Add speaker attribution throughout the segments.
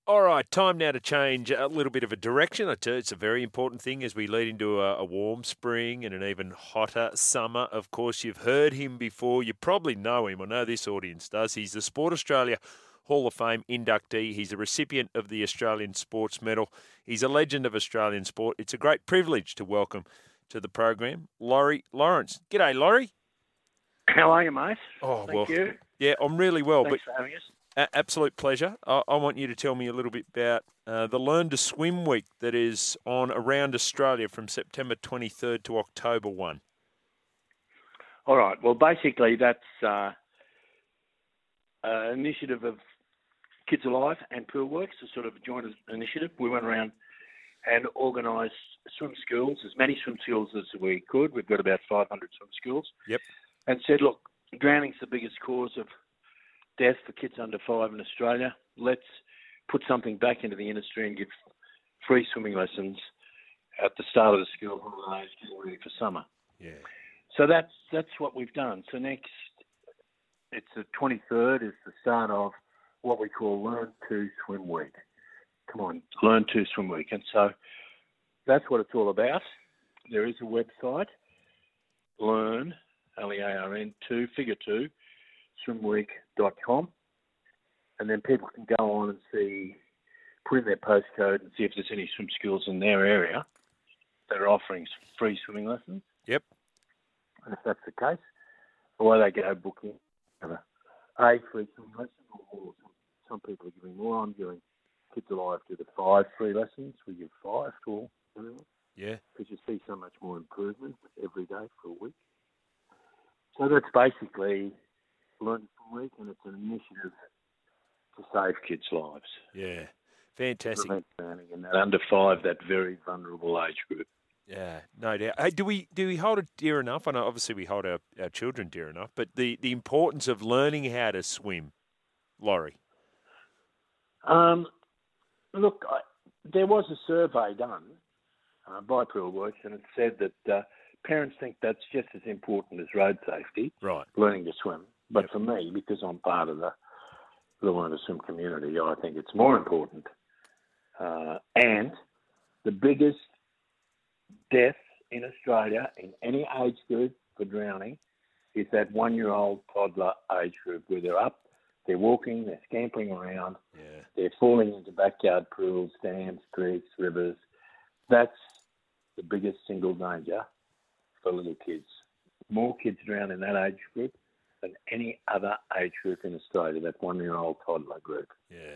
Speaker 1: All right, time now to change a little bit of a direction. I tell you, it's a very important thing as we lead into a warm spring and an even hotter summer. Of course, you've heard him before. You probably know him. I know this audience does. He's the Sport Australia Hall of Fame inductee. He's a recipient of the Australian Sports Medal. He's a legend of Australian sport. It's a great privilege to welcome to the program Laurie Lawrence. G'day, Laurie.
Speaker 2: How are you, mate?
Speaker 1: Thank
Speaker 2: you.
Speaker 1: Yeah, I'm really well.
Speaker 2: Thanks for having us.
Speaker 1: Absolute pleasure. I want you to tell me a little bit about the Learn to Swim Week that is on around Australia from September 23rd to October 1.
Speaker 2: All right. Well, basically, that's an initiative of Kids Alive and Poolworks, a sort of joint initiative. We went around and organised swim schools, as many swim schools as we could. We've got about 500 swim schools.
Speaker 1: Yep.
Speaker 2: And said, look, drowning's the biggest cause of death for kids under 5 in Australia. Let's put something back into the industry and give free swimming lessons at the start of the school holidays, getting ready for summer.
Speaker 1: Yeah.
Speaker 2: So that's what we've done. So next, it's the 23rd is the start of what we call Learn to Swim Week. Come on, Learn to Swim Week. And so that's what it's all about. There is a website, Learn, Learn, figure 2, swimweek.com, and then people can go on and see, put in their postcode and see if there's any swim schools in their area that are offering free swimming lessons.
Speaker 1: Yep.
Speaker 2: And if that's the case, away they go booking a free swimming lesson or more. Some people are giving more. I'm giving Kids Alive to the 5 free lessons. We give 5 to all.
Speaker 1: Yeah.
Speaker 2: Because you see so much more improvement every day for a week. So that's basically Learn to Swim Week, and it's an initiative to save kids' lives.
Speaker 1: Yeah, fantastic.
Speaker 2: Prevent drowning in that under 5, that very vulnerable age group.
Speaker 1: Yeah, no doubt. Hey, do we hold it dear enough? I know obviously we hold our children dear enough, but the importance of learning how to swim, Laurie.
Speaker 2: Look, there was a survey done by Poolworks, and it said that parents think that's just as important as road safety,
Speaker 1: right?
Speaker 2: Learning to swim. But for me, because I'm part of the Learn to Swim community, I think it's more important. And the biggest death in Australia in any age group for drowning is that 1-year-old toddler age group, where they're up, they're walking, they're scampering around, they're falling into backyard pools, dams, creeks, rivers. That's the biggest single danger for little kids. More kids drown in that age group than any other age group in Australia, that 1-year-old toddler group.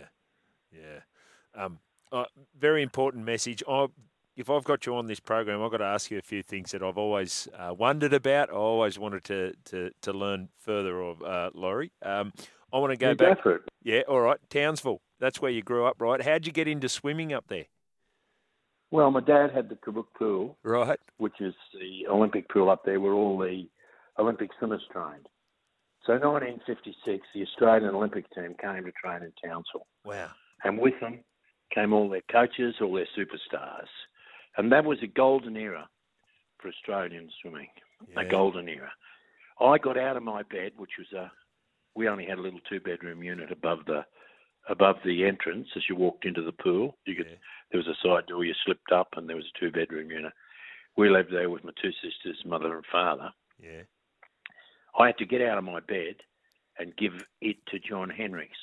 Speaker 1: Yeah. Very important message. If I've got you on this program, I've got to ask you a few things that I've always wondered about. I always wanted to learn further of, Laurie. I want to go back.
Speaker 2: Go for it.
Speaker 1: Yeah, all right. Townsville. That's where you grew up, right? How'd you get into swimming up there?
Speaker 2: Well, my dad had the Kabuk pool,
Speaker 1: right,
Speaker 2: which is the Olympic pool up there where all the Olympic swimmers trained. So 1956, the Australian Olympic team came to train in Townsville.
Speaker 1: Wow.
Speaker 2: And with them came all their coaches, all their superstars. And that was a golden era for Australian swimming, a golden era. I got out of my bed, which was we only had a little 2-bedroom unit above the entrance as you walked into the pool. There was a side door, you slipped up, and there was a 2-bedroom unit. We lived there with my 2 sisters, mother and father.
Speaker 1: Yeah.
Speaker 2: I had to get out of my bed and give it to John Henricks,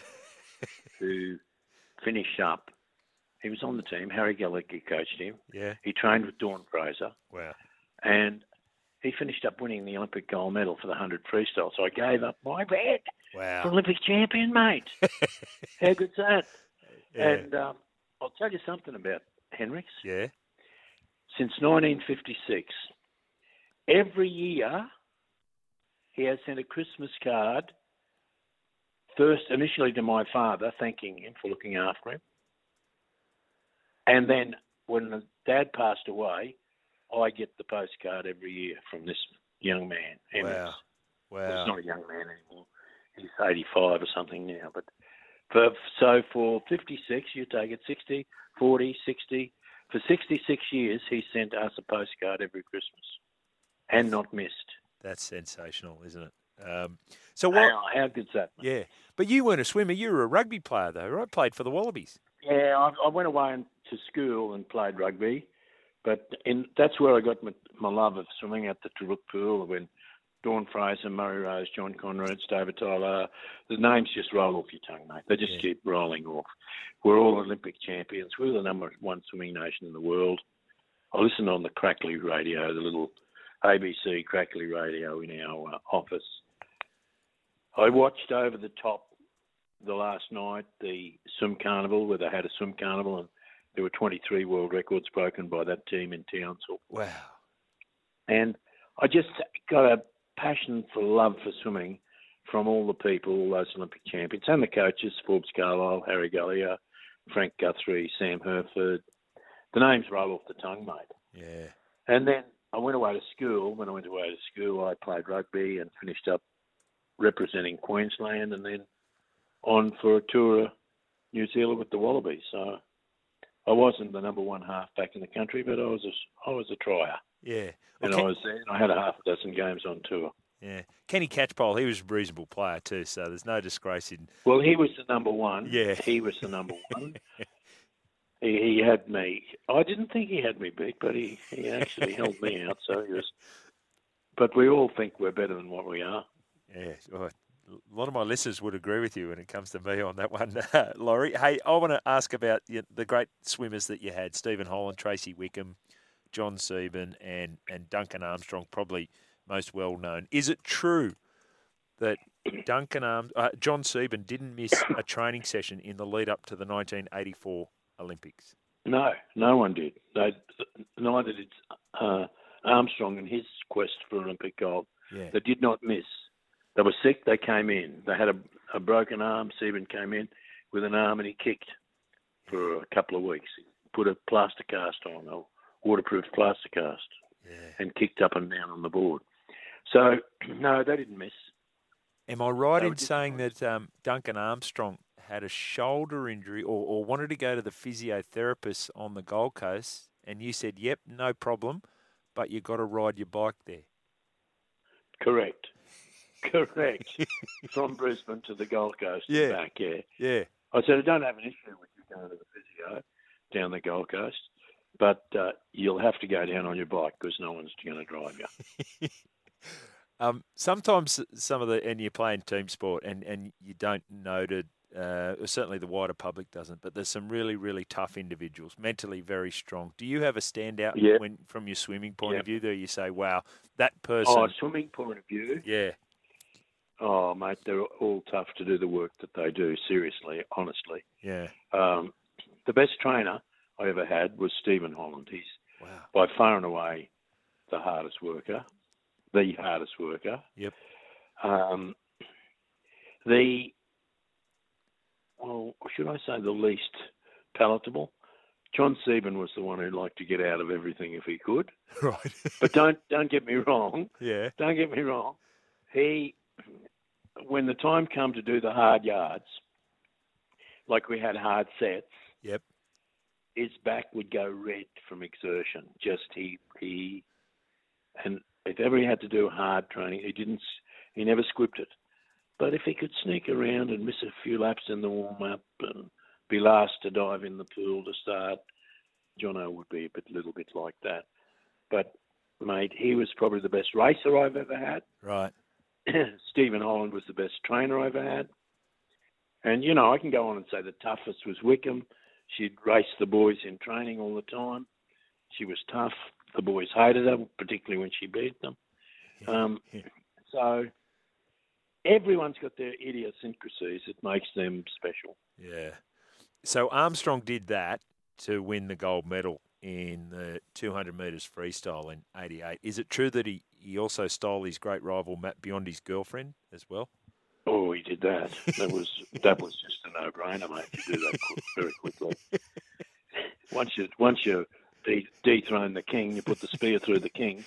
Speaker 2: who finished up. He was on the team. Harry Gallagher coached him.
Speaker 1: Yeah.
Speaker 2: He trained with Dawn Fraser.
Speaker 1: Wow.
Speaker 2: And he finished up winning the Olympic gold medal for the 100 freestyle. So I gave up my bed.
Speaker 1: Wow.
Speaker 2: For Olympic champion, mate. How good's that?
Speaker 1: Yeah.
Speaker 2: And I'll tell you something about Henricks.
Speaker 1: Yeah.
Speaker 2: Since 1956, every year he has sent a Christmas card, first initially to my father, thanking him for looking after him. And then when Dad passed away, I get the postcard every year from this young man, Henricks.
Speaker 1: Wow.
Speaker 2: Well, he's not a young man anymore. He's 85 or something now. But for 56, you take it, 60, 40, 60. For 66 years, he sent us a postcard every Christmas and not missed.
Speaker 1: That's sensational, isn't it?
Speaker 2: So what? How good's that, mate?
Speaker 1: Yeah. But you weren't a swimmer. You were a rugby player, though, right? Played for the Wallabies.
Speaker 2: Yeah, I went away to school and played rugby, but that's where I got my love of swimming at the Turuk Pool when Dawn Fraser, Murray Rose, John Conrad, David Tyler. The names just roll off your tongue, mate. They just keep rolling off. We're all Olympic champions. We're the number one swimming nation in the world. I listened on the Crackly radio, the little ABC Crackly radio in our office. I watched over the top the last night, the swim carnival, where they had a swim carnival, and there were 23 world records broken by that team in Townsville.
Speaker 1: Wow.
Speaker 2: And I just got a passion for love for swimming from all the people, all those Olympic champions, and the coaches, Forbes Carlisle, Harry Gullier, Frank Guthrie, Sam Herford. The names roll off the tongue, mate.
Speaker 1: Yeah.
Speaker 2: And then I went away to school. When I went away to school, I played rugby and finished up representing Queensland, and then on for a tour of New Zealand with the Wallabies. So I wasn't the number one half back in the country, but I was a tryer.
Speaker 1: Yeah.
Speaker 2: And I was there, and I had a half a dozen games on tour.
Speaker 1: Yeah. Kenny Catchpole, he was a reasonable player too, so there's no disgrace in...
Speaker 2: Well, he was the number one.
Speaker 1: Yeah.
Speaker 2: He was the number one. He had me. I didn't think he had me beat, but he actually held me out. So he was. But we all think we're better than what we are.
Speaker 1: Yeah, well, a lot of my listeners would agree with you when it comes to me on that one, Laurie. Hey, I want to ask about the great swimmers that you had: Stephen Holland, Tracy Wickham, John Sieben, and Duncan Armstrong, probably most well known. Is it true that John Sieben didn't miss a training session in the lead up to the 1984 Olympics?
Speaker 2: No one did. Neither did Armstrong in his quest for Olympic gold.
Speaker 1: Yeah.
Speaker 2: They did not miss. They were sick. They came in. They had a broken arm. Sieben came in with an arm and he kicked for a couple of weeks. He put a plaster cast on, a waterproof plaster cast, and kicked up and down on the board. So, no, they didn't miss.
Speaker 1: Am I right in saying that Duncan Armstrong had a shoulder injury or wanted to go to the physiotherapist on the Gold Coast, and you said, yep, no problem, but you've got to ride your bike there?
Speaker 2: Correct. From Brisbane to the Gold Coast and back,
Speaker 1: Yeah.
Speaker 2: I said, I don't have an issue with you going to the physio down the Gold Coast, but you'll have to go down on your bike because no one's going to drive you.
Speaker 1: Sometimes and you're playing team sport and you don't note it, certainly the wider public doesn't, but there's some really, really tough individuals, mentally very strong. Do you have a standout from your swimming point of view that you say, wow, that person...
Speaker 2: Oh, swimming point of view?
Speaker 1: Yeah.
Speaker 2: Oh, mate, they're all tough to do the work that they do, seriously, honestly.
Speaker 1: Yeah.
Speaker 2: The best trainer I ever had was Stephen Holland. He's by far and away the hardest worker.
Speaker 1: Yep.
Speaker 2: Should I say the least palatable? John Sieben was the one who liked to get out of everything if he could.
Speaker 1: Right.
Speaker 2: But don't get me wrong.
Speaker 1: Yeah.
Speaker 2: Don't get me wrong. When the time come to do the hard yards, like we had hard sets.
Speaker 1: Yep.
Speaker 2: His back would go red from exertion. And if ever he had to do hard training, he never squipped it. But if he could sneak around and miss a few laps in the warm-up and be last to dive in the pool to start, Jono would be a little bit like that. But, mate, he was probably the best racer I've ever had.
Speaker 1: Right.
Speaker 2: Stephen Holland was the best trainer I ever had. And, I can go on and say the toughest was Wickham. She'd race the boys in training all the time. She was tough. The boys hated her, particularly when she beat them. So everyone's got their idiosyncrasies that makes them special.
Speaker 1: Yeah. So Armstrong did that to win the gold medal in the 200 metres freestyle in 88. Is it true that he also stole his great rival Matt Biondi's girlfriend as well?
Speaker 2: Oh, he did that. That was just a no-brainer, mate, to do that very quickly. Once you dethrone the king, you put the spear through the king.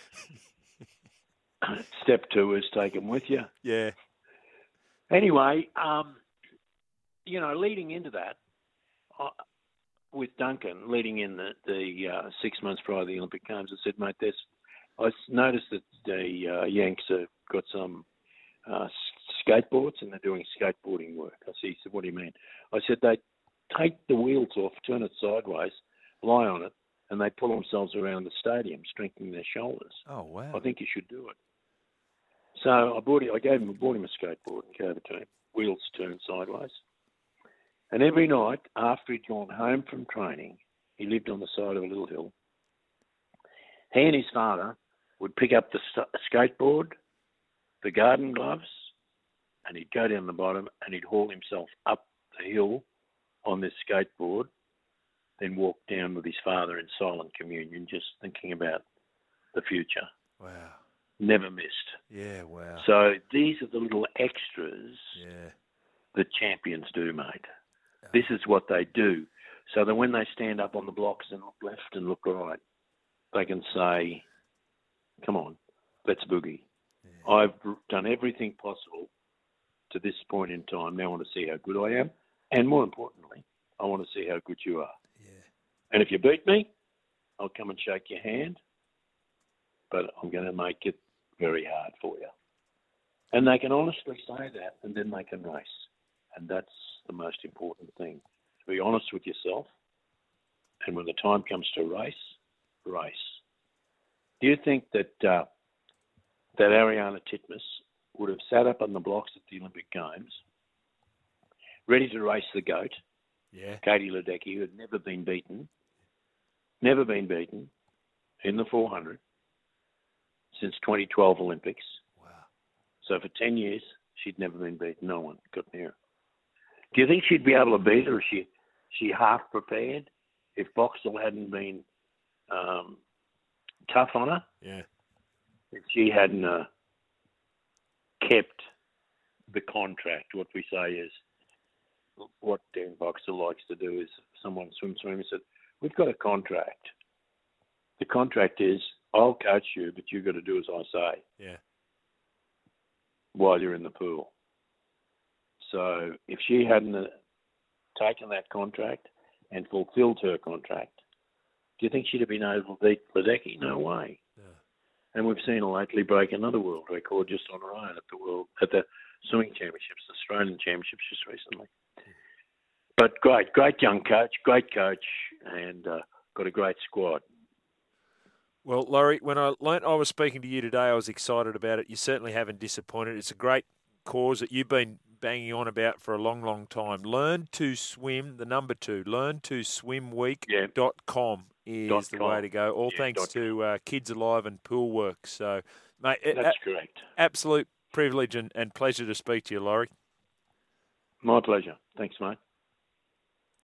Speaker 2: Step 2 is take him with you.
Speaker 1: Yeah.
Speaker 2: Anyway, leading into that, with Duncan, leading in the 6 months prior to the Olympic Games, I said, mate, I noticed that the Yanks have got some skateboards and they're doing skateboarding work. He said, what do you mean? I said, take the wheels off, turn it sideways, lie on it, and they pull themselves around the stadium, strengthening their shoulders.
Speaker 1: Oh, wow.
Speaker 2: I think you should do it. So I bought him a skateboard and gave it to him, wheels turned sideways. And every night after he'd gone home from training, he lived on the side of a little hill. He and his father would pick up the skateboard, the garden gloves, and he'd go down the bottom and he'd haul himself up the hill on this skateboard, then walk down with his father in silent communion, just thinking about the future.
Speaker 1: Wow.
Speaker 2: Never missed.
Speaker 1: Yeah, wow.
Speaker 2: So these are the little extras
Speaker 1: Yeah.
Speaker 2: that champions do, mate. This is what they do. So that when they stand up on the blocks and look left and look right, they can say, come on, let's boogie. Yeah. I've done everything possible to this point in time. Now I want to see how good I am. And more importantly, I want to see how good you are.
Speaker 1: Yeah.
Speaker 2: And if you beat me, I'll come and shake your hand. But I'm going to make it very hard for you. And they can honestly say that, and then they can race. And that's the most important thing. To be honest with yourself. And when the time comes to race, race. Do you think that that Ariarne Titmus would have sat up on the blocks at the Olympic Games, ready to race the GOAT, Katie Ledecky, who had never been beaten in the 400 since 2012 Olympics.
Speaker 1: Wow.
Speaker 2: So for 10 years, she'd never been beaten. No one got near her. Do you think she'd be able to beat her? Or she half prepared if Boxall hadn't been tough on her?
Speaker 1: Yeah.
Speaker 2: If she hadn't kept the contract, what we say is, what Dan Boxall likes to do is someone swims to him and said, we've got a contract. The contract is, I'll coach you, but you've got to do as I say.
Speaker 1: Yeah.
Speaker 2: While you're in the pool. So if she hadn't taken that contract and fulfilled her contract, do you think she'd have been able to beat Ledecky? No way. Yeah. And we've seen her lately break another world record just on her own at the swimming championships, the Australian championships just recently. But great young coach, and got a great squad.
Speaker 1: Well, Laurie, when I learnt I was speaking to you today, I was excited about it. You certainly haven't disappointed. It's a great cause that you've been banging on about for a long, long time. Learn to Swim, the number 2, learntoswimweek.com is the way to go. All thanks to Kids Alive and Pool Works. So, mate,
Speaker 2: that's correct.
Speaker 1: Absolute privilege and pleasure to speak to you, Laurie.
Speaker 2: My pleasure. Thanks, mate.